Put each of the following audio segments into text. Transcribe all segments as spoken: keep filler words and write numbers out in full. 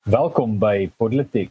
Welkom by Politiek.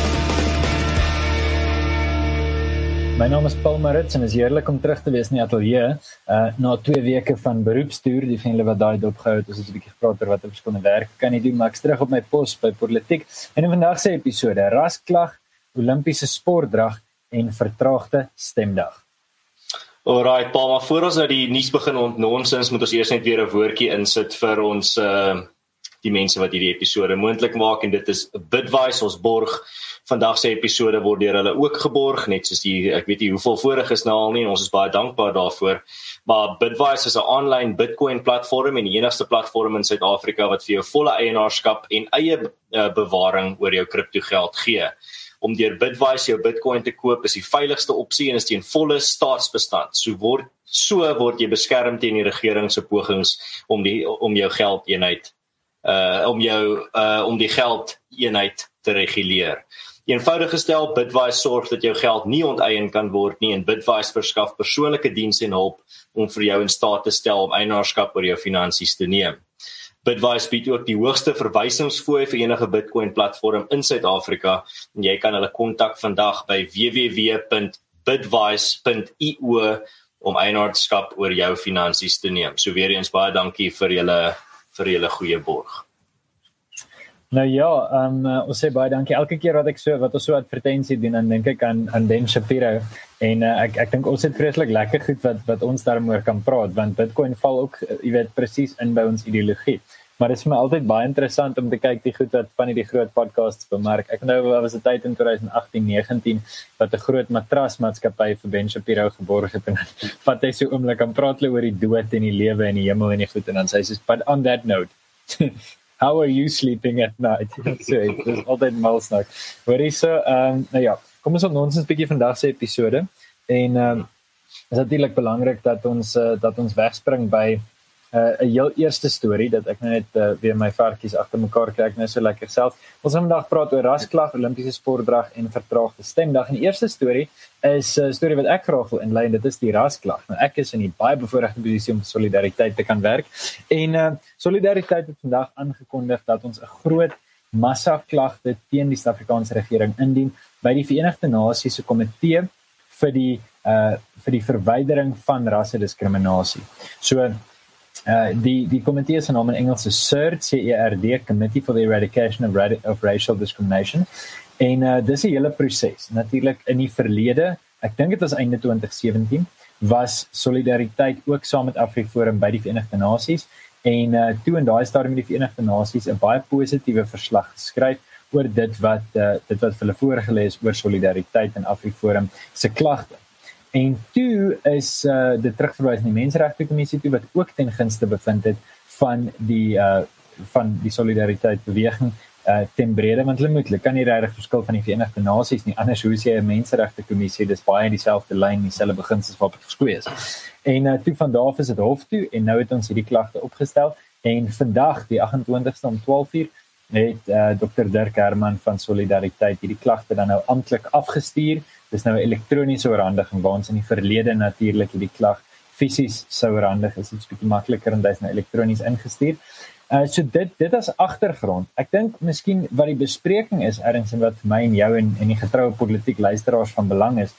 My naam is Paul Maritz en is heerlik om terug te wees in die ateljee. Uh, na twee weke van beroepstoer, die van julle wat daai dopgehou het, ons het 'n bietjie gepraat oor wat op skoon werk kan nie doen, maar ek is terug op my pos by Politiek. En in vandag se episode, rasklag, Olimpiese sportdrag en vertraagde stemdag. Alright, Paul, maar voor ons nou die nuus begin ontnonsens, moet ons eers net weer 'n woordjie insit vir ons uh, die mense wat hierdie episode moontlik maak, en dit is Bitwise, ons borg. Vandag se episode word deur hulle ook geborg, net soos die, ek weet nie hoeveel voorig is nou al nie, en ons is baie dankbaar daarvoor. Maar Bitwise is 'n online Bitcoin platform en die enigste platform in Suid-Afrika wat vir jou volle eienaarskap en eie uh, bewaring oor jou kriptogeld gee. Om deur Bitwise jou Bitcoin te koop is die veiligste opsie en is teen volle staatsbestand. So word so word jy beskerm teen die regering se pogings om die om jou geldeenheid uh om jou uh om die geldeenheid te reguleer. Eenvoudig gestel, Bitwise sorg dat jou geld nie onteien kan word nie, en Bitwise verskaf persoonlike diens en hulp om vir jou in staat te stel om eienaarskap oor jou finansies te neem. Bitwise bied ook die hoogste verwysingsfooi vir enige Bitcoin platform in Suid-Afrika, en jy kan hulle kontak vandag by w w w punt bitwise punt i o om eienaarskap oor jou finansies te neem. So weer eens baie dankie vir julle vir julle goeie borg. Nou ja, um, uh, ons sê baie dankie. Elke keer wat ek so wat ons so advertensie doen, dan dink ek aan aan Ben Shapiro, en uh, ek ek dink ons het vreeslik lekker goed wat wat ons daaroor kan praat, want Bitcoin val ook, jy weet, presies in by ons ideologie. Maar dit is vir my altyd baie interessant om te kyk die goed wat van hierdie groot podcasts bemerk. Ek nou was 'n tyd in twintig agttien negentien wat 'n groot matrasmaatskappy vir Ben Shapiro geborg het, en wat hy so oomblik kan praat oor die dood en die lewe en die hemel en die goed, en dan sê hy soos, but on that note, how are you sleeping at night? So, dit is altyd malsnak. Hoorie so, um, nou ja, kom ons ontnons 'n bietjie vandag se episode, en um, is natuurlik belangrik dat ons uh, dat ons wegspring by 'n uh, heel eerste storie, dat ek nou net uh, weer my varkies agter mekaar kry, ek nou so lekker self. Ons gaan vandag praat oor rasklag, Olimpiese sportdrag en vertraagde stemdag. En die eerste storie is 'n uh, storie wat ek graag wil inlei, en dit is die rasklag. Nou ek is in die baie bevoorregte posisie om solidariteit te kan werk, en uh, solidariteit het vandag aangekondig dat ons 'n groot massaklagte teen die Suid-Afrikaanse regering indien by die Verenigde Nasies se komitee vir die uh, vir die verwydering van rassediskriminasie. So Uh, die die komitee se naam in Engels is C E R D, C E R D, Committee for the Eradication of, Radi- of Racial Discrimination. En uh, dis 'n hele proses. Natuurlik in die verlede, ek dink dit was einde twintig sewentien, was solidariteit ook saam met AfriForum by die Verenigde Nasies, en uh, toe in daai stadium met die Verenigde Nasies 'n baie positiewe verslag geskryf oor dit wat uh, dit wat vir hulle voorgelê is oor solidariteit en AfriForum se klagte. En toe is uh, dit terugverwys na die Menseregte Kommissie toe, wat ook ten gunste bevind het van die uh, van die solidariteit beweging uh, ten brede, want hulle moet, hulle kan nie regtig verskil van die Verenigde Nasies nie, anders hoe sê 'n Menseregte Kommissie, dis baie dieselfde lyn, dieselfde beginsels waarop dit geskoei is. En uh, toe van daar af is dit hof toe, en nou het ons hierdie klagte opgestel, en vandag, die agt en twintigste om twaalf uur, het uh, dokter Dirk Herman van Solidariteit hierdie klagte dan nou amptelik afgestuur. Dis nou 'n elektroniese oorhandiging, waar ons in die verlede natuurlik hierdie klag fisies sou oorhandig, is iets bietjie makliker, en dit is nou elektronies ingestuur. Uh, so dit dit as agtergrond. Ek dink miskien wat die bespreking is ergens, en wat vir my en jou en, en die getroue politiek luisteraars van belang is,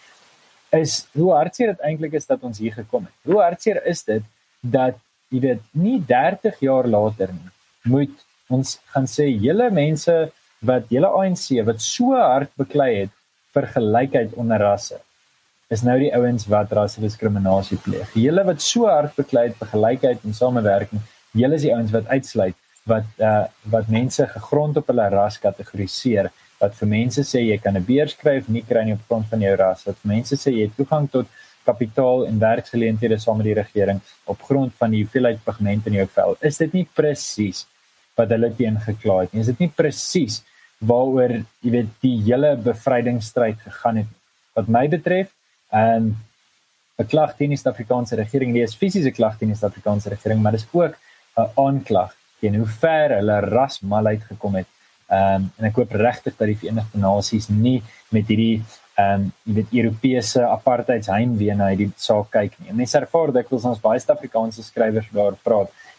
is hoe hartseer dit eintlik is dat ons hier gekom het. Hoe hartseer is dit dat, jy weet, nie dertig jaar later nie, moet ons gaan sê, julle mense wat, julle A N C, wat so hard beklei het vir gelykheid onder rasse, is nou die ouens wat rassediskriminasie pleeg. Julle wat so hard beklei het vir gelykheid en samewerking, julle is die ouens wat uitsluit, wat uh, wat mense gegrond op hulle ras kategoriseer, wat vir mense sê jy kan 'n beurs kry of nie kry nie op grond van jou ras, wat vir mense sê jy het toegang tot kapitaal en werksgeleenthede saam met die regering op grond van die hoeveelheid pigment in jou vel. Is dit nie presies wat hulle teen gekla het nie? Is dit nie presies waaroor, jy weet, die hele bevrydingsstryd gegaan het? Wat my betref, um, 'n klag teen die Suid-Afrikaanse regering, die is fisiese klag teen die Suid-Afrikaanse regering, maar dis ook 'n aanklag teen hoe ver hulle rasmalheid gekom het. Um, en ek hoop regtig dat die Verenigde Nasies nie met hierdie um, jy weet, Europese apartheidsheimwee na hierdie saak kyk nie. En mense ervaar dikwels ons baie Suid-Afrikaanse skrywers daar praat,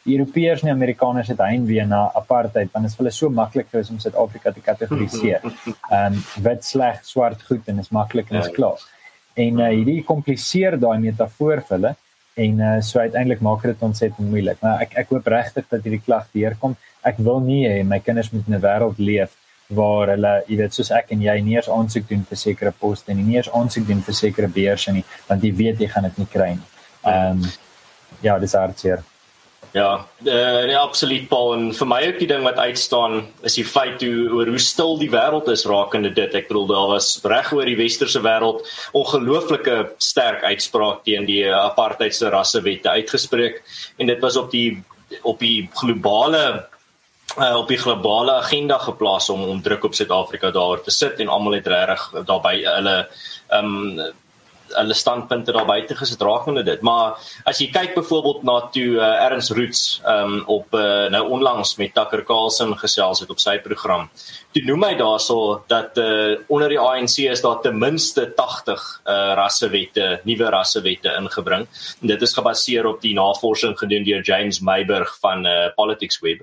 die Europeërs en die Amerikaners het heimwee na apartheid, want dit is vir hulle so maklik gewees om Suid-Afrika te kategoriseer. Um, wit, sleg, swart, goed, en is maklik en is klaar. En uh, hierdie kompliseer daai metafoor vir hulle, en uh, so uiteindelik maak dit ontsettend moeilik. Maar ek, ek hoop regtig dat hierdie klag deurkom. Ek wil nie hê my kinders moet in 'n wêreld leef waar hulle, jy weet, soos ek en jy nie eens aansoek doen vir sekere poste en nie eens aansoek doen vir sekere beurse nie, want jy weet jy gaan dit nie kry nie. Um, ja, dis hartseer. Ja, uh, nee, absoluut, Paul, en vir my ook die ding wat uitstaan is die feit hoe, oor hoe stil die wêreld is rakende dit. Ek bedoel, daar was reg oor die westerse wêreld ongelooflike sterk uitspraak teen die apartheidse rassewette uitgespreek, en dit was op die op die globale uh, op die globale agenda geplaas om om druk op Suid-Afrika daar te sit, en almal het regtig daarbey hulle um, hulle standpunte daar buite gesit rakende dit. Maar as jy kyk byvoorbeeld na toe uh, Ernst Roots um, op uh, nou onlangs met Tucker Carlson gesels het op sy program, toe noem hy daarso dat uh, onder die A N C is daar ten minste tagtig uh, rassewette, nuwe rassewette ingebring. En dit is gebaseer op die navorsing gedoen deur James Mayberg van uh, Politics Web.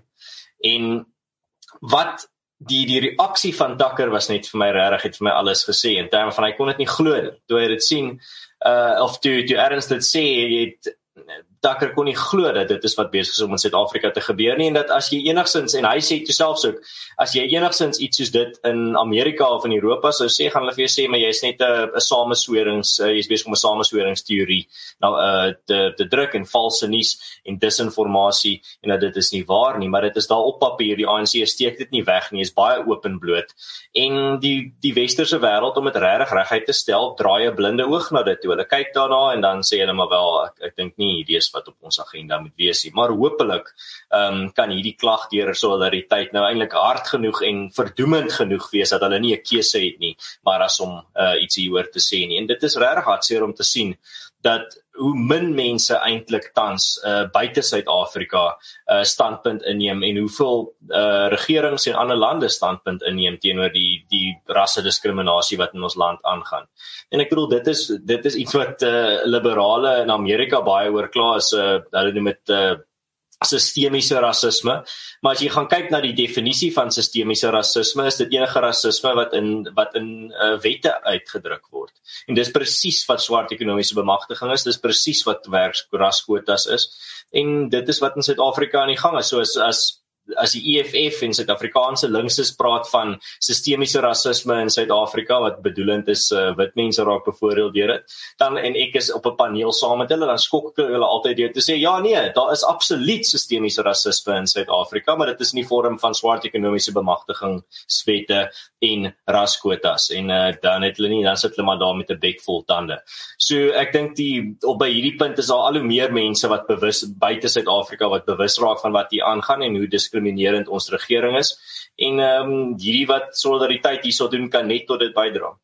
En wat Die, die reaksie van Tucker was net vir my regtig, het vir my alles gesê, in terme van hy kon dit nie glo nie, toe hy dit sien, uh, of toe, toe Ernst dit sê, het, Tucker kon nie glo dat dit is wat besig is om in Suid-Afrika te gebeur nie, en dat as jy enigstens, en hy sê toe selfs ook, as jy enigstens iets soos dit in Amerika of in Europa sou sê, gaan hulle vir jou sê, maar jy is net 'n sameswerings, uh, jy is besig om 'n samesweringsteorie nou, uh, te, te druk, en valse nuus en disinformasie, en dat dit is nie waar nie, maar dit is daar op papier, die A N C steek dit nie weg nie, is baie openbloot, en die, die westerse wêreld, om dit regtig reguit te stel, draai 'n blinde oog na dit toe, hulle kyk daarna, en dan sê hulle maar wel, ek, ek dink nie idees wat op ons agenda moet wees nie, maar hopelik um, kan hierdie klag deur solidariteit nou eintlik hard genoeg en verdoemend genoeg wees, dat hulle nie 'n keuse het nie, maar as om uh, iets hieroor te sê nie, en dit is regtig hartseer om te sien, dat hoe min mense eintlik tans uh, buite Suid-Afrika uh, standpunt inneem, en hoeveel uh, regerings en ander lande standpunt inneem teenoor die, die rassediskriminasie wat in ons land aangaan. En ek bedoel, dit is, dit is iets wat uh, liberale in Amerika baie oor kla is, uh, hulle noem dit uh, sistemiese rasisme, maar as jy gaan kyk na die definisie van sistemiese rasisme, is dit enige rasisme wat in, wat in uh, wette uitgedruk word. En dis presies wat swart ekonomiese bemagtiging is, dis presies wat werksraskwotas is, en dit is wat in Suid-Afrika aan die gang is, so as, as as die E F F en Suid-Afrikaanse linkses praat van sistemiese rasisme in Suid-Afrika, wat bedoelend is, uh, wit mense raak bevoordeel deur dit, dan, en ek is op 'n paneel saam met hulle, dan skok ek hulle altyd deur te sê, ja nee, daar is absoluut sistemiese rasisme in Suid-Afrika, maar dit is in die vorm van swart ekonomiese bemagtigingswette en raskwotas, en uh, dan het hulle nie, dan sit hulle maar daar met 'n bek vol tande. So ek dink die, op by hierdie punt is daar al hoe meer mense wat bewus, buite Suid-Afrika, wat bewus raak van wat hier aangaan, en hoe diskriminerend ons regering is, en um, hierdie wat solidariteit hierso doen, kan net tot dit bydra.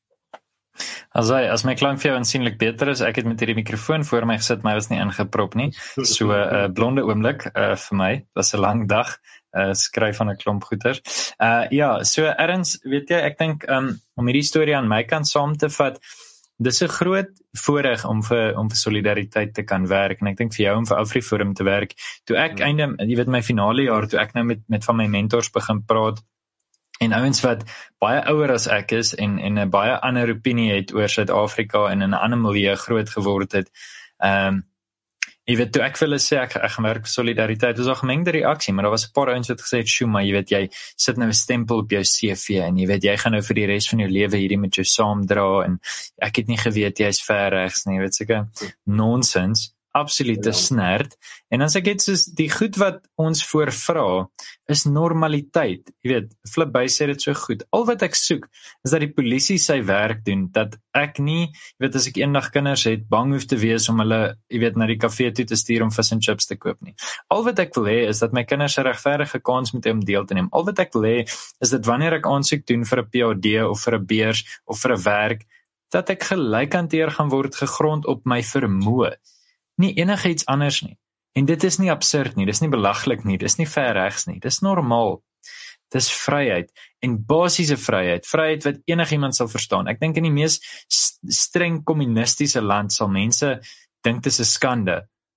As, hy, as my klank vir jou aansienlik beter is, ek het met hierdie mikrofoon voor my gesit, my was nie ingeprop nie, so 'n uh, blonde oomblik uh, vir my, was 'n lang dag, uh, skryf van 'n klomp goeters. Uh, ja, so Ernst, weet jy, ek dink, um, om hierdie storie aan my kant saam te vat, dis 'n groot voorreg om vir om vir solidariteit te kan werk, en ek dink vir jou om vir AfriForum te werk. Toe ek Hmm. einde, jy weet my finale jaar, toe ek nou met met van my mentors begin praat, en ouens wat baie ouer as ek is, en en 'n baie ander opinie het oor Suid-Afrika, en in 'n ander milieu groot geword het. Ehm um, Jy weet, toe ek vir hulle sê, ek, ek gaan werk vir solidariteit, was al gemengde reaksie, maar daar was 'n paar ouens wat gesê het, "Sjoe, maar jy weet, jy sit nou 'n stempel op jou C V, en jy weet, jy gaan nou vir die res van jou lewe hierdie met jou saamdra, en ek het nie geweet jy is ver regs nie," weet seker, nonsens, absolute snert, en as ek het soos, die goed wat ons voorvra, is normaliteit, jy weet, Flip Buys sê dit so goed, al wat ek soek, is dat die polisie sy werk doen, dat ek nie, jy weet, as ek eendag kinders het, bang hoef te wees om hulle, jy weet, na die kafee toe te stuur om vis en chips te koop nie. Al wat ek wil hê, is dat my kinders 'n regverdige kans moet hê om deel te neem. Al wat ek wil hê, is dat wanneer ek aansoek doen vir 'n P H D, of vir 'n beurs, of vir 'n werk, dat ek gelyk hanteer gaan word, gegrond op my vermoë. Nie enige iets anders nie. En dit is nie absurd nie, dis nie belaglik nie, dis nie ver regs nie, dis normaal. Dis vryheid, en basiese vryheid, vryheid wat enigiemand sal verstaan. Ek dink in die mees streng kommunistiese land sal mense dink dis 'n skande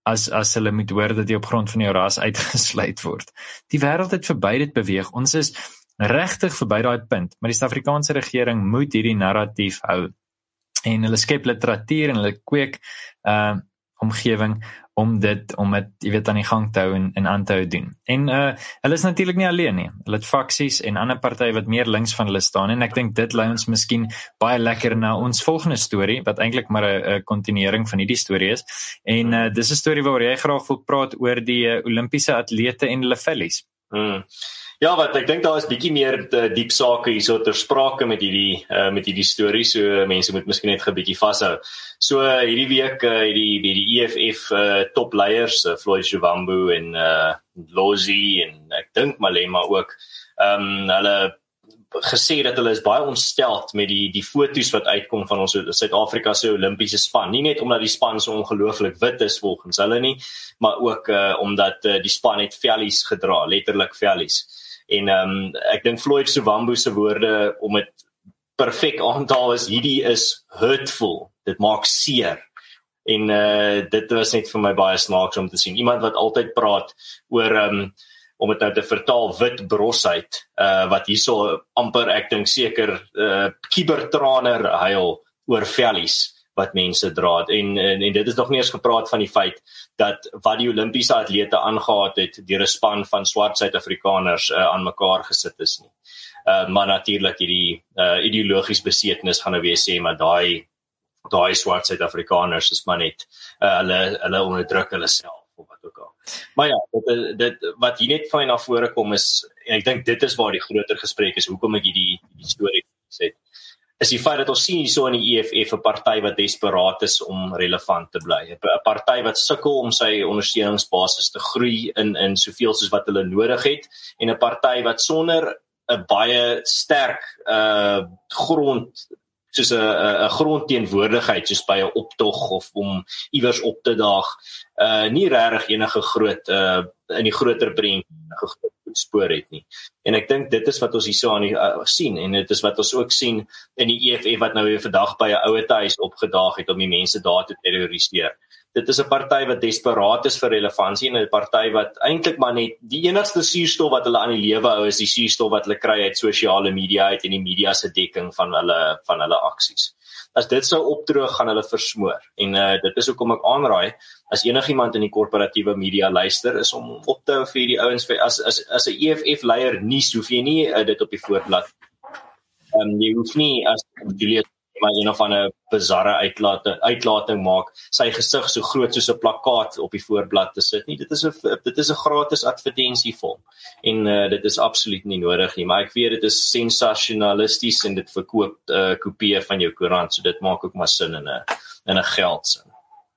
as as hulle moet hoor dat jy op grond van jou ras uitgesluit word. Die wêreld het verby dit beweeg. Ons is regtig verby daai punt, maar die Suid-Afrikaanse regering moet hierdie narratief hou. En hulle skep literatuur en hulle kweek uh, omgewing om dit, om dit, jy weet, aan die gang te hou en, en aan te hou doen. En uh, hulle is natuurlik nie alleen nie. Hulle het faksies en ander partye wat meer links van hulle staan, en ek dink dit lei ons miskien baie lekker na ons volgende storie, wat eintlik maar 'n kontinuering van hierdie storie is. En uh, dis 'n storie waar jy graag wil praat oor die uh, Olimpiese atlete en hulle vellies. Hmm. Ja, wat ek dink daar is bietjie meer diep sake hierso ter sprake met hierdie uh, met hierdie storie, so mense moet miskien net 'n bietjie vashou. So uh, hierdie week uh, hierdie by die E F F uh, topleiers, uh, Floyd Shivambu en uh, Lozi en ek dink Malema ook, um, hulle gesê dat hulle is baie ontsteld met die die foto's wat uitkom van ons Suid-Afrika se Olimpiese span. Nie net omdat die span so ongelooflik wit is volgens hulle nie, maar ook uh, omdat uh, die span het vellies gedra, letterlik vellies. En um, ek dink Floyd Shivambu se woorde om dit perfek aan te haal is, hierdie is hurtful, dit maak seer. En uh, dit was net vir my baie snaaks om te sien. Iemand wat altyd praat oor, um, om het nou te vertaal, wit brosheid, uh, wat hierso amper, ek dink seker, uh, kiebertraner huil oor vellies wat mense dra. En, en, en dit is nog nie eens gepraat van die feit dat wat die Olimpiese atlete aangehaat het deur 'n span van swart Suid-Afrikaners uh, aan mekaar gesit is nie. Uh, maar natuurlik hierdie uh, ideologies besetenis gaan nou weer sê, maar daai daai swart Suid-Afrikaners is maar net uh, hulle hulle onderdruk hulle self of wat ook al. Maar ja, dit, dit wat hier net van na vore kom is, en ek dink dit is waar die groter gesprek is, hoekom ek hierdie die storie gesê, is die feit dat ons sien hierso in die E F F 'n party wat desperaat is om relevant te bly. 'n Party wat sukkel om sy ondersteuningsbasis te groei in in soveel soos wat hulle nodig het, en 'n party wat sonder 'n baie sterk uh grond soos 'n 'n grondteenwoordigheid soos by 'n optog of om iewers op te daag, uh nie regtig enige groot uh in die groter prentjie spoor het nie. En ek dink dit is wat ons hierso aan die uh, sien, en dit is wat ons ook sien in die E F F wat nou weer vandag by 'n ouete huis opgedaag het om die mense daar te terroriseer. Dit is 'n party wat desperaat is vir relevantie, en 'n party wat eintlik maar net die enigste suurstof wat hulle aan die lewe hou is die suurstof wat hulle kry uit sosiale media uit en die media se dekking van hulle van hulle aksies. As dit sou opdroog, gaan hulle versmoor. En uh, dit is hoekom ek aanraai, as enigiemand in die korporatiewe media luister, is om op te hou vir die ouens, as as as 'n E F F leier nie, hoef jy nie uh, dit op die voorblad. Um, jy hoef nie as Julius maar een of ander bizarre uitlating, uitlating maak, sy gesig so groot soos 'n plakkaat op die voorblad te sit nie. Dit is 'n dit is 'n gratis advertensievorm, en uh, dit is absoluut nie nodig nie, maar ek weet dit is sensasionalisties en dit verkoop uh, kopieë van jou koerant, so dit maak ook maar sin in 'n in 'n geldsin.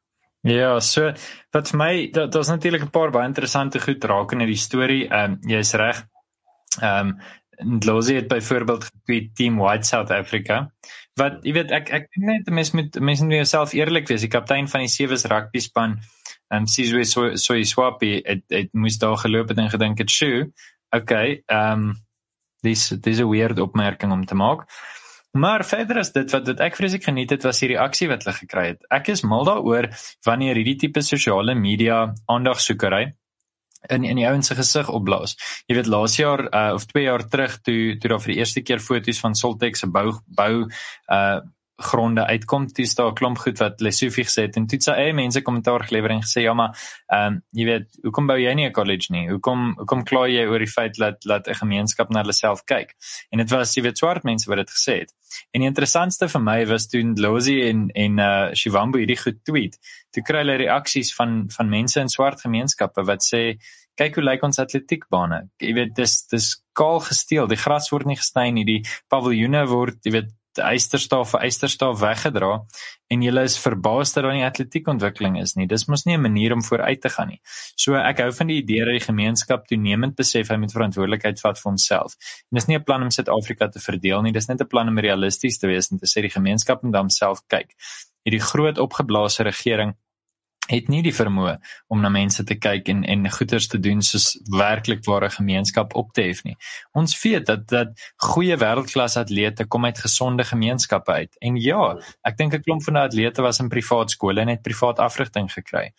Ja, so wat vir my, dat daar's natuurlik 'n paar baie interessante goed raak in die storie. Ehm um, jy is reg. Ehm um, Ndlozi het byvoorbeeld getweet Team White South Africa. Wat jy weet, ek ek dink net mense moet mense moet jouself eerlik wees. Die kaptein van die Sewes rugby span, ehm um, Sizwe Soyiswapi, het, het moes daar geloop het en gedink het, "Sjoe, okay, ehm um, dis dis 'n weird opmerking om te maak." Maar verder as dit, wat, wat ek vreeslik geniet het, was die reaksie wat hulle gekry het. Ek is mal daaroor wanneer hierdie tipe sosiale media aandagsoekery in in die ouens se gesig opblaas. Jy weet, laas jaar uh, of twee jaar terug toe toe daar vir die eerste keer foto's van Soltech se bou bou uh gronde uitkom, toe is daar 'n klomp goed wat Lesofie gesê het, en toe het sy eie mense kommentaar gelewer en gesê, ja maar, ehm um, jy weet, hoekom bou jy nie 'n college nie? Hoekom hoekom kla jy oor die feit dat dat 'n gemeenskap na hulle self kyk? En dit was, jy weet, swart mense wat dit gesê het. En die interessantste vir my was toe Ndlozi en en uh Shivambu hierdie goed tweet. Toe kry hulle reaksies van van mense in swart gemeenskappe wat sê, kyk hoe lyk ons atletiekbane. Jy weet, dis dis kaal gesteel, die gras word nie gesny nie, die paviljoene word, jy weet, eysterstaaf vir eysterstaaf weggedra, en julle is verbaas dat daar nie atletiekontwikkeling is nie. Dis mos nie 'n manier om vooruit te gaan nie. So ek hou van die idee dat die gemeenskap toenemend besef hy moet verantwoordelikheid vat vir homself. En dis nie 'n plan om Suid-Afrika te verdeel nie, dis net 'n plan om realisties te wees en te sê die gemeenskap moet na homself kyk. Hierdie groot opgeblaasde regering het nie die vermoë om na mense te kyk en en goeders te doen soos werklik ware gemeenskap op te hef nie. Ons weet dat dat goeie wêreldklas atlete kom uit gesonde gemeenskappe uit. En ja, ek dink 'n klomp van die atlete was in privaat skole en het privaat afrigting gekry.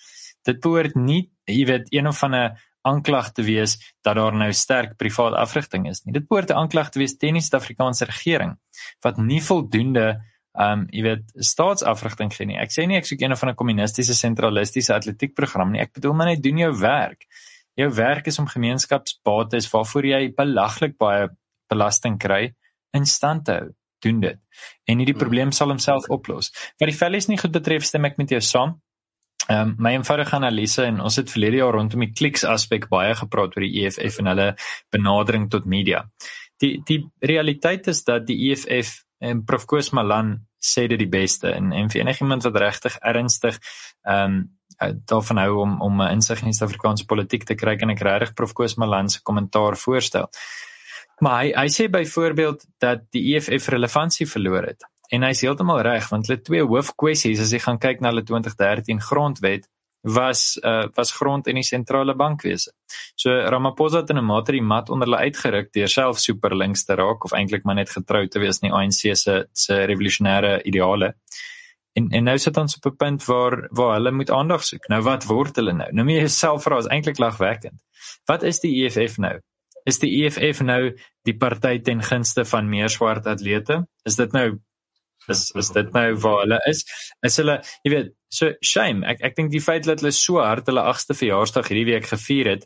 Dit behoort nie, jy weet, een of ander aanklag te wees dat daar nou sterk privaat afrigting is nie. Dit behoort 'n aanklag te wees teen die Suid-Afrikaanse regering, wat nie voldoende Um, jy weet, staatsafrigting gee nie. Ek sê nie ek soek een of 'n kommunistiese, sentralistiese atletiekprogram nie. Ek bedoel maar net doen jou werk. Jou werk is om gemeenskapsbates waarvoor jy belaglik baie belasting kry, in stand te hou. Doen dit. En hierdie probleem sal homself oplos. Wat die values nie goed betref, stem ek met jou saam. Um, my eenvoudige analise, en ons het verlede jaar rondom die kliks aspek baie gepraat oor die E F F en hulle benadering tot media. Die, die realiteit is dat die E F F en Prof Koos Malan sê dit die beste, en, en vir enigiemand wat regtig ernstig um, daarvan hou om, om insig in die Suid-Afrikaanse politiek te kry, kan ek regtig Prof Koos Malan se kommentaar voorstel. Maar hy, hy sê byvoorbeeld dat die E F F relevantie verloor het, en hy is heeltemal reg, want hulle twee hoofkwessies, as jy gaan kyk na hulle twintig dertien grondwet, was uh, was grond in die sentrale bankwese. So Ramaphosa het in 'n mate die mat onder hulle uitgeruk deur self super links te raak, of eintlik maar net getrou te wees in die A N C se se revolusionêre ideale. En en nou sit ons op 'n punt waar waar hulle moet aandag soek. Nou wat word hulle nou? Nou moet jy jouself vra, is eintlik lagwekkend. Wat is die E F F nou? Is die E F F nou die party ten gunste van meer swart atlete? Is dit nou Is, is dit nou waar hulle is? Is hulle, jy weet, so shame, ek, ek dink die feit dat hulle so hard hulle agste verjaarsdag hierdie week gevier het,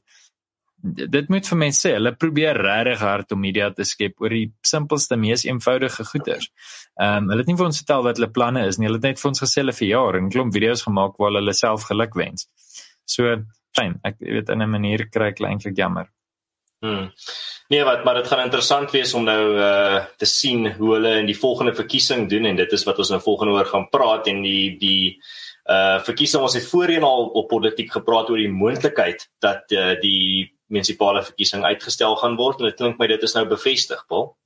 dit moet vir mense sê, hulle probeer regtig hard om media te skep oor die simpelste, mees eenvoudige goeders. Um, hulle het nie vir ons vertel wat hulle planne is nie, hulle het net vir ons gesê hulle verjaar en 'n klomp video's gemaak waar hulle self geluk wens. So, shame, ek weet, in 'n manier kry ek eintlik jammer. Hmm. Nee, wat, maar dit gaan interessant wees om nou uh, te sien hoe hulle in die volgende verkiesing doen, en dit is wat ons nou volgende oor gaan praat, en die, die uh, verkiesing, ons het voorheen al op politiek gepraat oor die moontlikheid dat uh, die munisipale verkiesing uitgestel gaan word, en dit klink my dit is nou bevestig, Paul.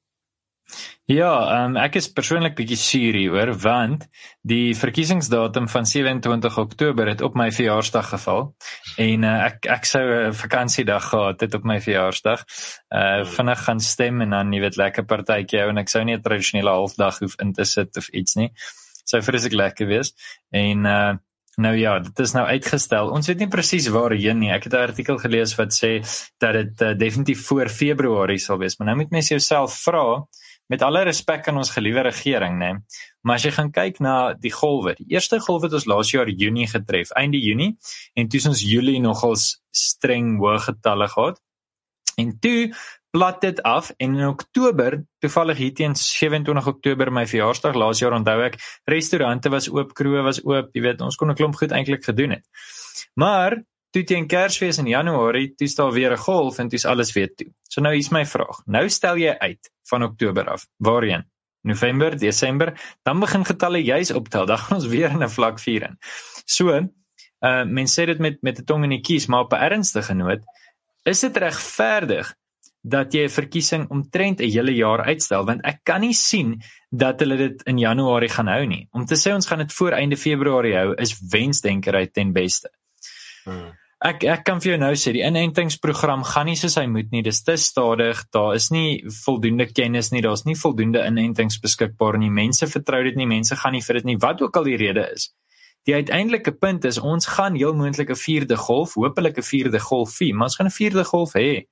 Ja, um, ek is persoonlik bietjie suur hieroor, want die verkiesingsdatum van sewe-en-twintig Oktober het op my verjaarsdag geval, en uh, ek, ek sou 'n vakansiedag gehad het op my verjaarsdag, uh, vinnig gaan stem, en dan, jy weet, lekker partytjie hou, en ek sou nie 'n tradisionele halfdag hoef in te sit of iets nie, sou vreeslik lekker wees, en uh, nou ja, dit is nou uitgestel, ons weet nie presies waarheen nie, ek het 'n artikel gelees wat sê, dat dit uh, definitief voor Februarie sal wees, maar nou moet mense jouself vra, met alle respek aan ons geliewe regering, nee. Maar as jy gaan kyk na die golwe, die eerste golf het ons laas jaar Junie getref, einde Junie, en toe is ons Julie nogals streng hoë getalle gehad, en toe plat dit af, en in Oktober, toevallig hier teen sewe-en-twintig Oktober, my verjaarsdag, laas jaar onthou ek, restaurante was oop, kroë was oop, jy weet, ons kon 'n klomp goed eintlik gedoen het. Maar, toe teen Kersfees in Januarie, toe is daar weer 'n golf, en toe is alles weer toe. So nou hier's my vraag, nou stel jy uit, van Oktober af, waarheen? November, Desember, dan begin getalle juis optel, dan gaan ons weer in 'n vlak vier in. So, uh, mense sê dit met, met 'n tong in die kies, maar op 'n ernstige noot, is dit regverdig, dat jy 'n verkiesing omtrent 'n hele jaar uitstel, want ek kan nie sien, dat hulle dit in Januarie gaan hou nie. Om te sê ons gaan dit voor einde Februarie hou, is wensdenkerry ten beste. Hmm. Ek, ek kan vir jou nou sê, die inentingsprogram gaan nie soos hy moet nie, dis te stadig, daar is nie voldoende kennis nie, daar is nie voldoende inentings beskikbaar nie, mense vertrou dit nie, mense gaan nie vir dit nie, wat ook al die rede is. Die uiteindelike punt is, ons gaan heel moontlik 'n vierde golf, hopelik 'n vierde golf vie, maar ons gaan 'n vierde golf hê.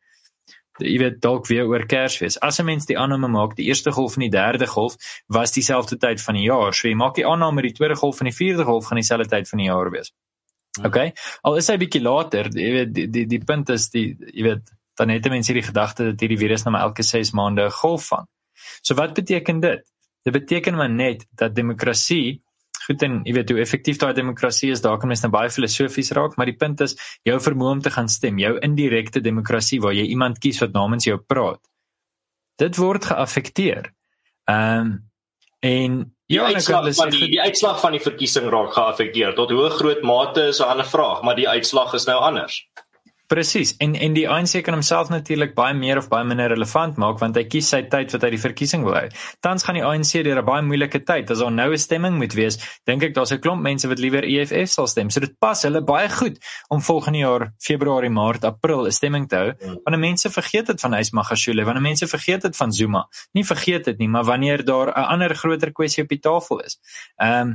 Jy weet, dalk weer oor Kersfees. As 'n mens die aanname maak, die eerste golf en die derde golf was dieselfde tyd van die jaar, so jy maak die aanname die tweede golf en die vierde golf gaan dieselfde tyd van die jaar wees. Okay, al is hy bietjie later, jy weet, die, die, die punt is, die, jy weet, dan het mense hierdie gedagte dat hierdie virus nou maar elke ses maande 'n golf vang. So wat beteken dit? Dit beteken maar net dat demokrasie, goed, en jy weet hoe effektief daai demokrasie is, daar kan mense nou baie filosofies raak, maar die punt is, jou vermoë om te gaan stem, jou indirekte demokrasie, waar jy iemand kies wat namens jou praat, dit word geaffekteer. Um, en Die, ja, uitslag van die, die uitslag van die verkiesing raak geaffekteer, tot hoe groot mate is 'n ander vraag, maar die uitslag is nou anders. Presies, en, en die A N C kan homself natuurlik baie meer of baie minder relevant maak, want hy kies sy tyd wat hy die verkiesing wil hou. Tans gaan die A N C deur 'n baie moeilike tyd, as daar nou 'n stemming moet wees, dink ek daar's 'n klomp mense wat liewer E F F sal stem, so dit pas hulle baie goed om volgende jaar, Februarie, Maart, April 'n stemming te hou, hmm. wanneer mense vergeet het van Ysmagashule, wanneer mense vergeet het van Zuma, nie vergeet het nie, maar wanneer daar 'n ander groter kwessie op die tafel is. Um,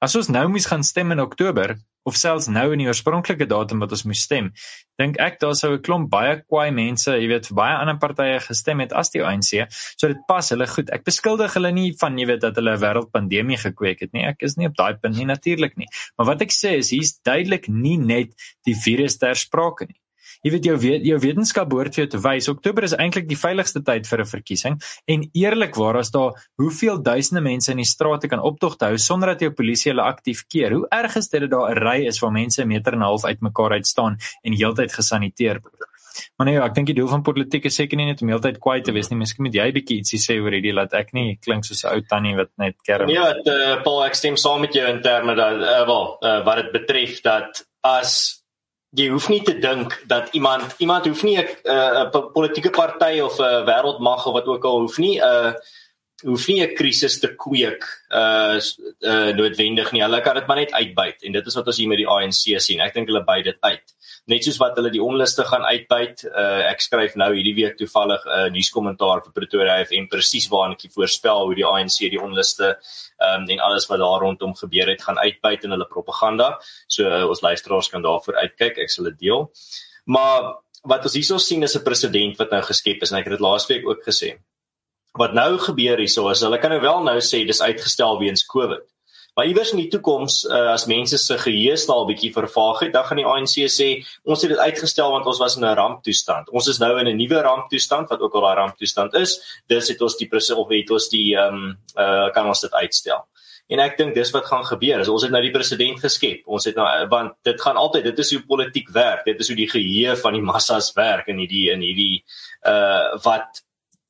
As ons nou moes gaan stem in Oktober, of selfs nou in die oorspronklike datum wat ons moes stem, dink ek daar sou 'n klomp baie kwaai mense, jy weet, vir baie ander partye gestem het as die A N C, so dit pas hulle goed. Ek beskuldig hulle nie van, jy weet, dat hulle 'n wêreldpandemie gekweek het nie, ek is nie op daai punt nie, natuurlik nie. Maar wat ek sê is, hier's duidelik nie net die virus ter sprake nie. Jy weet, jou, jou wetenskap behoort vir jou te wys, Oktober is eintlik die veiligste tyd vir 'n verkiesing, en eerlikwaar as daar hoeveel duisende mense in die strate kan optogte hou, sonder dat jou polisie hulle aktief keer, hoe erg is dit dat daar 'n ry is waar mense 'n meter en 'n half uit mekaar uit staan en heeltyd gesaniteer word. Maar nee, ek dink die doel van politiek is seker nie net om heeltyd kwaai te wees nie, miskien moet jy 'n bietjie ietsie sê oor hierdie, laat ek nie klink soos 'n ou tannie wat net kerm. Ja, het, uh, Paul, ek stem saam met jou in terme dat, uh, wel, uh, wat dit betref, dat as jy hoef nie te dink dat iemand, iemand hoef nie 'n uh, politieke party of 'n uh, wêreldmag of wat ook al, hoef nie 'n uh, hoef nie 'n krisis te kweek uh, uh, noodwendig nie. Hulle kan dit maar net uitbuit, en dit is wat ons hier met die A N C sien. Ek dink hulle byt dit uit. Net soos wat hulle die onluste gaan uitbuit, uh, ek skryf nou hierdie week toevallig 'n uh, nuuskommentaar vir Pretoria F M, presies waarin ek voorspel hoe die A N C die onluste um, en alles wat daar rondom gebeur het, gaan uitbuit in hulle propaganda. So uh, ons luisteraars kan daarvoor uitkyk, ek sal dit deel. Maar wat ons hierso sien is 'n presedent wat nou geskep is, en ek het dit laasweek ook gesê. Wat nou gebeur hierso is, hulle kan nou wel nou sê dis uitgestel weens COVID. Maar iewers in die toekoms, uh, as mense se geheue al bietjie vervaag het, dan gaan die A N C sê, ons het dit uitgestel want ons was in 'n ramptoestand. Ons is nou in 'n nuwe ramptoestand, wat ook al daai ramptoestand is, dis het ons die of het ons die um, uh, kan ons dit uitstel. En ek dink dis wat gaan gebeur. As ons het nou die president geskep. Ons het nou, want dit gaan altyd, dit is hoe politiek werk. Dit is hoe die geheue van die massas werk in hierdie in hierdie uh wat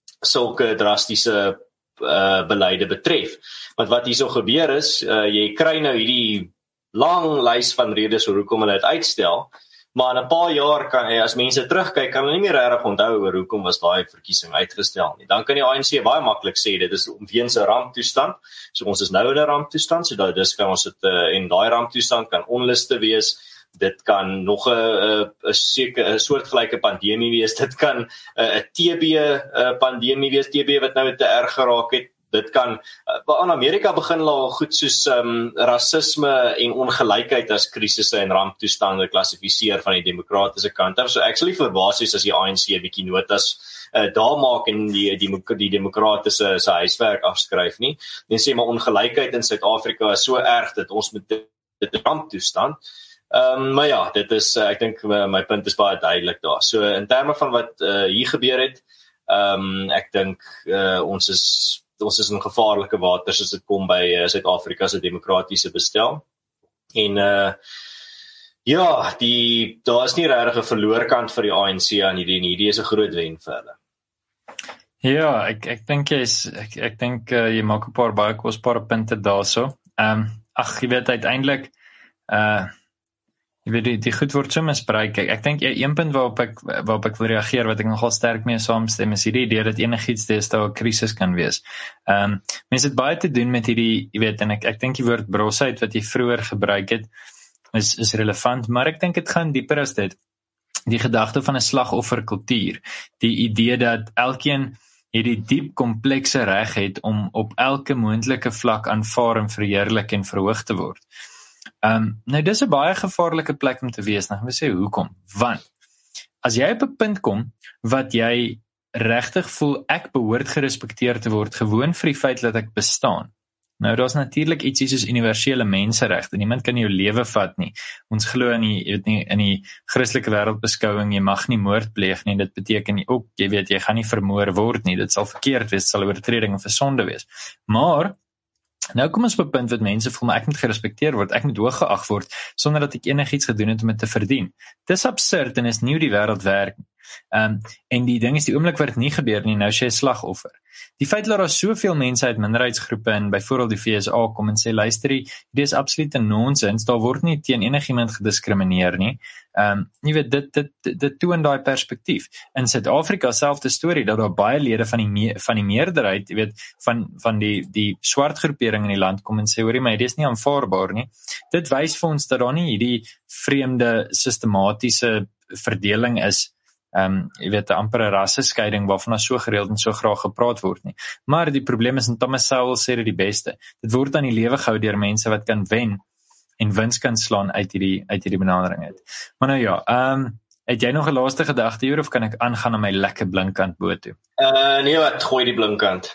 sulke drastiese uh beleide betref. Want wat hierso gebeur is, uh, jy kry nou hierdie lang lys van redes hoekom hulle dit uitstel, maar in 'n paar jaar kan, as mense terugkyk, kan hulle nie meer regtig onthou oor hoekom was daai verkiesing uitgestel nie. Dan kan die A N C baie maklik sê dit is weens 'n ramptoestand. So ons is nou in 'n ramptoestand, so dat dis kan ons dit uh, en daai ramptoestand kan onluste wees. Dit kan nog 'n 'n seker 'n soortgelyke pandemie wees. Dit kan 'n T B pandemie wees, T B wat nou te erg geraak het. Dit kan uh, in Amerika begin al goed soos um, rasisme en ongelykheid as krisisse en ramptoestande klassifiseer van die demokratiese kant af. So ek sal nie verbaas wees as die A N C 'n bietjie notas uh, daar maak en die die, die demokratiese se huiswerk afskryf nie. En sê maar ongelykheid in Suid-Afrika is so erg dat ons met dit 'n ramptoestand. Um, maar ja, dit is, uh, ek dink uh, my punt is baie duidelik daar. So in terme van wat uh, hier gebeur het, um, ek dink uh, ons is ons is in gevaarlike waters as dit kom by uh, Suid-Afrika se demokratiese bestel. En uh, ja, die daar is nie regtig 'n verloorkant vir die A N C aan hierdie nie. Die is 'n groot wen vir hulle. Ja, ek ek dink jy's ek ek dink uh, jy maak 'n paar baie kosbare punte daarso. Ehm um, ag, jy weet uiteindelik uh Jy weet, die, die goed word so misbruik. Ek, ek dink een punt waarop ek, waarop ek wil reageer, wat ek nogal sterk mee saamstem, is hierdie idee dat enigiets deesdae 'n krisis kan wees. Um, mense het baie te doen met hierdie, jy weet, en ek, ek dink die woord brosheid wat jy vroeër gebruik het, is, is relevant, maar ek dink dit gaan dieper as dit. Die gedagte van 'n slagofferkultuur, die idee dat elkeen hierdie diep komplekse reg het om op elke moontlike vlak aanvaar en verheerlik en verhoog te word. Um, nou dis 'n baie gevaarlike plek om te wees, nou gaan we sê hoekom, want as jy op 'n punt kom wat jy regtig voel ek behoort gerespekteer te word gewoon vir die feit dat ek bestaan. Nou daar's natuurlik ietsie soos universele menseregte, niemand kan jou lewe vat nie. Ons glo in die, jy weet nie, in die Christelike wêreldbeskouing, jy mag nie moord pleeg nie, dit beteken ook, jy weet, jy gaan nie vermoor word nie, dit sal verkeerd wees, dit sal 'n oortreding of 'n sonde wees. Maar nou kom ons op 'n punt wat mense voel, maar ek moet gerespekteer word, ek moet hooggeag word, sonder dat ek enigiets gedoen het om dit te verdien. Dis absurd en is nie hoe die wêreld werk. Um, en die ding is, die oomblik wat dit nie gebeur nie, nou is jy 'n slagoffer. Die feit dat daar soveel mense uit minderheidsgroepe in byvoorbeeld die V S A kom en sê, luister, dit is absolute nonsens, daar word nie teen enigiemand gediskrimineer nie. Um, jy weet, dit, dit, dit, dit toon daai perspektief. In Suid-Afrika, selfde storie, dat daar baie lede van die, me, van die meerderheid, jy weet, van, van die, die swart groepering in die land kom en sê, hoorie, maar dit is nie aanvaarbaar nie. Dit wys vir ons dat daar nie hierdie vreemde, sistematiese verdeling is um, jy weet, 'n ampere rasseskeiding waarvan daar so gereeld en so graag gepraat word nie. Maar die probleem is, en Thomas Sowell sê dit die beste, dit word aan die lewe gehou deur mense wat kan wen en wins kan slaan uit hierdie uit hierdie benadering uit. Maar nou ja, um, het jy nog 'n laaste gedagte hier of kan ek aangaan na my lekker blinkkant boot toe? Uh, nee, wat gooi die blinkkant.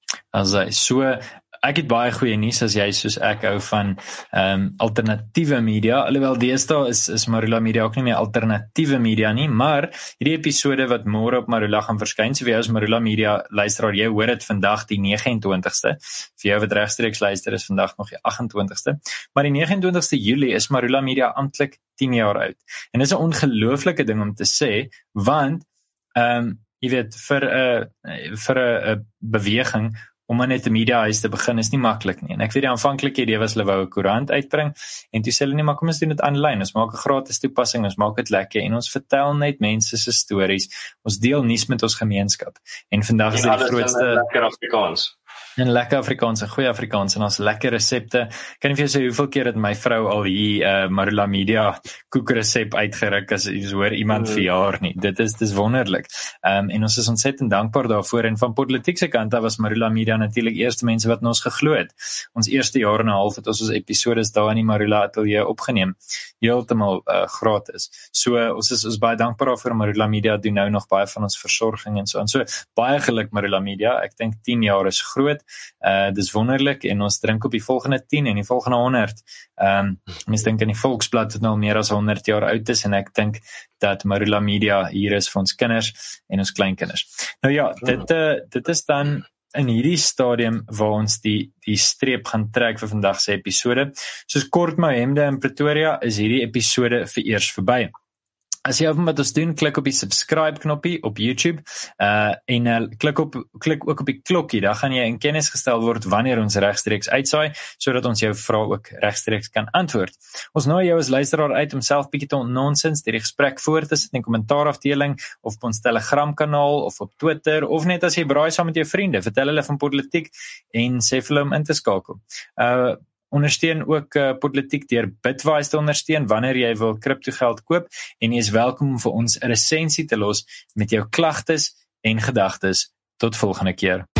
As hy so Ek het baie goeie nuus as jy soos ek hou van um, alternatiewe media, alhoewel deesdae is, is Marula Media ook nie meer alternatiewe media nie, maar hierdie episode wat môre op Marula gaan verskyn, so vir jou as Marula Media luisteraar, jy hoor dit vandag die nege en twintigste, vir jou wat regstreeks luister is vandag nog die agt en twintigste, maar die nege en twintigste Julie is Marula Media amptelik tien jaar oud, en dit is 'n ongelooflike ding om te sê, want, um, jy weet, vir 'n vir 'n beweging, om maar net 'n mediahuis te begin is nie maklik nie. En ek weet die aanvanklike idee was hulle wou 'n koerant uitbring en toe sê hulle nee, maar kom ons doen dit aanlyn. Ons maak 'n gratis toepassing, ons maak dit lekker en ons vertel net mense se stories. Ons deel nuus met ons gemeenskap. En vandag is dit die grootste lekker Afrikaans. En lekker Afrikaans, 'n goeie Afrikaans en ons lekker resepte. Kan nie vir jou sê hoeveel keer het my vrou al hier uh, Marula Media koekresep uitgeruk as jy hoor iemand mm. verjaar nie. Dit is dis wonderlik. Um, en ons is ontsettend dankbaar daarvoor en van politieke se kant af was Marula Media natuurlik eerste mense wat ons geglo het. Ons eerste jaar en 'n half het ons ons episodes daar in die Marula Ateljee opgeneem. Heeltemal uh, gratis. So uh, ons is ons baie dankbaar daarvoor. Marula Media doen nou nog baie van ons versorging en so en so. Baie geluk Marula Media. Ek dink tien jaar is groot. Uh, dis wonderlik en ons drink op die volgende tien en die volgende honderd. Um, mens dink in die Volksblad wat nou al meer as honderd jaar oud is en ek dink dat Marula Media hier is vir ons kinders en ons kleinkinders. Nou ja, dit, uh, dit is dan in hierdie stadium waar ons die, die streep gaan trek vir vandag se episode. Soos kort my hemde in Pretoria is hierdie episode vereers verby. As jy op wat ons doen, klik op die subscribe knoppie op YouTube uh, en uh, klik, op, klik ook op die klokkie, daar gaan jy in kennis gestel word wanneer ons regstreeks uitsaai, sodat ons jou vrae ook regstreeks kan antwoord. Ons nooi jou as luisteraar uit om self bietjie te nonsens deur die gesprek voor te sit in die kommentaarafdeling of op ons Telegram kanaal of op Twitter of net as jy braai saam met jou vriende, vertel hulle van politiek en sê vir hulle om in te skakel. Uh, Ondersteun ook uh, politiek deur Bitwise te ondersteun wanneer jy wil kriptogeld koop en jy is welkom om vir ons 'n resensie te los met jou klagtes en gedagtes. Tot volgende keer.